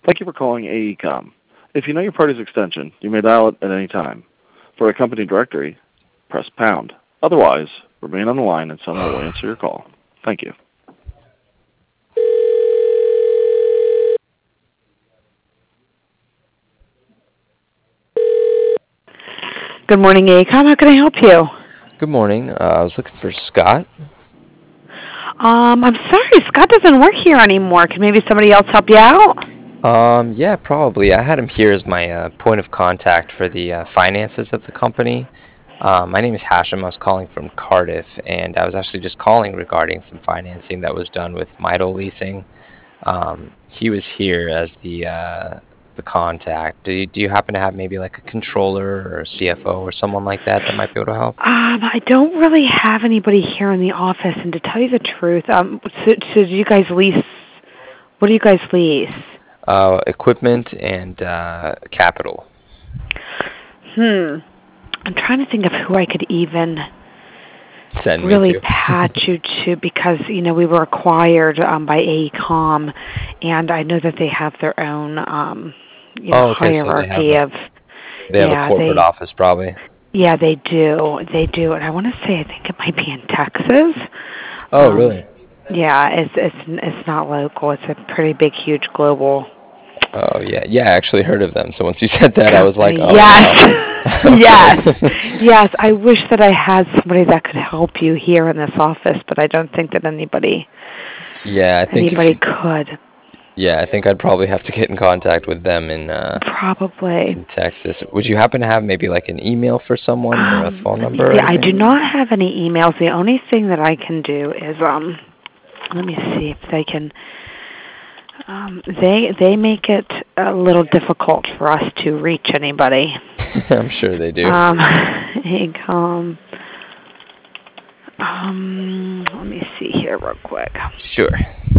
Thank you for calling AECOM. If you know your party's extension, you may dial it at any time. For a company directory, press pound. Otherwise, remain on the line and someone will answer your call. Thank you. Good morning, AECOM. How can I help you? Good morning. I was looking for Scott. I'm sorry, Scott doesn't work here anymore. Can maybe somebody else help you out? Yeah, probably. I had him here as my point of contact for the finances of the company. My name is Hashem. I was calling from Cardiff, and I was actually just calling regarding some financing that was done with Midol Leasing. He was here as the contact. Do you happen to have maybe like a controller or a CFO or someone like that might be able to help? I don't really have anybody here in the office, and to tell you the truth, so do you guys lease? What do you guys lease? Equipment and capital. I'm trying to think of who I could even Send me really to. patch you to, because we were acquired by AECOM, and I know that they have their own Oh, okay. So they have hierarchy a of they have a corporate office probably. yeah, they do, and I want to say I think it might be in Texas. Oh, really? Yeah, it's not local. It's a pretty big, huge global. Oh, yeah. Yeah, I actually heard of them. So once you said that, I was like, oh, Yes, wow. yes, yes. I wish that I had somebody that could help you here in this office, but I don't think that Yeah, I think could. yeah, I think I'd probably have to get in contact with them Probably. in Texas. Would you happen to have maybe like an email for someone or a phone Let me number or see. I anything? do not have any emails. The only thing that I can do is let me see if they can. They make it a little difficult for us to reach anybody. I'm sure they do. AECOM. Let me see here real quick. Sure.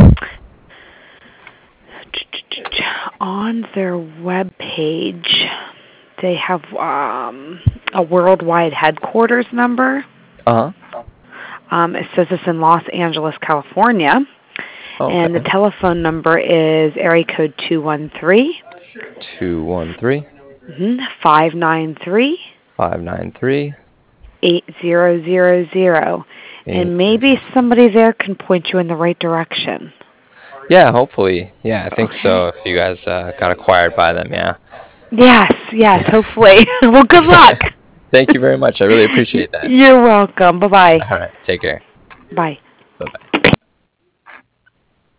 On their web page, they have a worldwide headquarters number. Uh-huh. It says it's in Los Angeles, California, and the Okay. telephone number is area code 213 213 593 593 8000, and maybe somebody there can point you in the right direction. Yeah, hopefully. Yeah, I think Okay. so. If you guys got acquired by them, yeah. Yes, hopefully. Well, good luck. Thank you very much. I really appreciate that. You're welcome. Bye-bye. All right. Take care. Bye. Bye-bye.